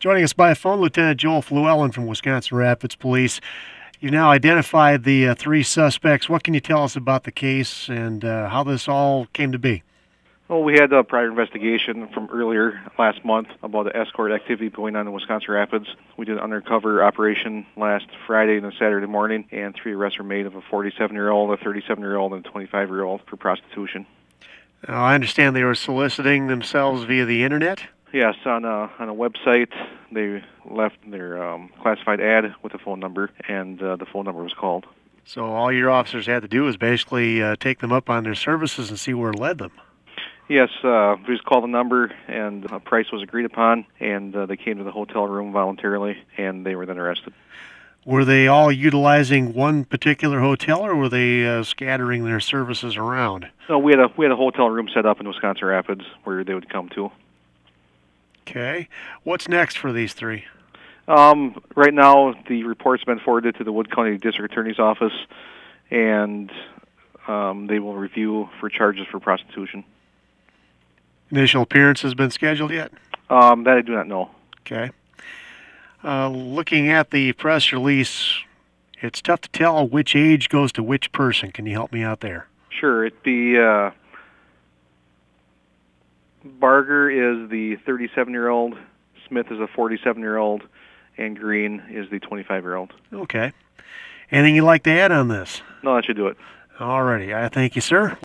Joining us by phone, Lieutenant Joel Fluellen from Wisconsin Rapids Police. You've now identified the three suspects. What can you tell us about the case and how this all came to be? Well, we had a prior investigation from earlier last month about the escort activity going on in Wisconsin Rapids. We did an undercover operation last Friday and Saturday morning, and 3 arrests were made of a 47-year-old, a 37-year-old, and a 25-year-old for prostitution. Now, I understand they were soliciting themselves via the internet? Yes, on a website, they left their classified ad with a phone number, and the phone number was called. So all your officers had to do was basically take them up on their services and see where it led them? Yes, we just called the number, and a price was agreed upon, and they came to the hotel room voluntarily, and they were then arrested. Were they all utilizing one particular hotel, or were they scattering their services around? No, we had a hotel room set up in Wisconsin Rapids where they would come to. Okay. What's next for these three? Right now, the report's been forwarded to the Wood County District Attorney's Office, and they will review for charges for prostitution. Initial appearance has been scheduled yet? That I do not know. Okay. Looking at the press release, it's tough to tell which age goes to which person. Can you help me out there? Sure. It'd be Barger is the 37-year-old, Smith is a 47-year-old, and Green is the 25-year-old. Okay. Anything you'd like to add on this? No, that should do it. All righty. I thank you, sir.